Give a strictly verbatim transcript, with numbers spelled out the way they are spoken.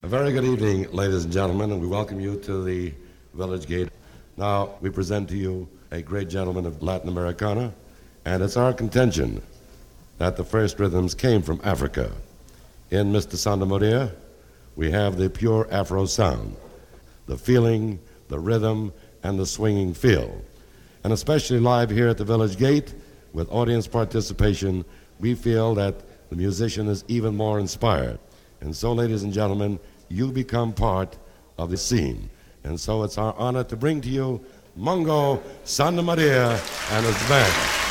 A very good evening, ladies and gentlemen, and we welcome you to the Village Gate. Now, we present to you a great gentleman of Latin Americana, and it's our contention that the first rhythms came from Africa. In Mister Santa Maria, we have the pure Afro sound, the feeling, the rhythm, and the swinging feel. And especially live here at the Village Gate, with audience participation, we feel that the musician is even more inspired. And so, ladies and gentlemen, you become part of the scene. And so it's our honor to bring to you Mongo Santa Maria and his band.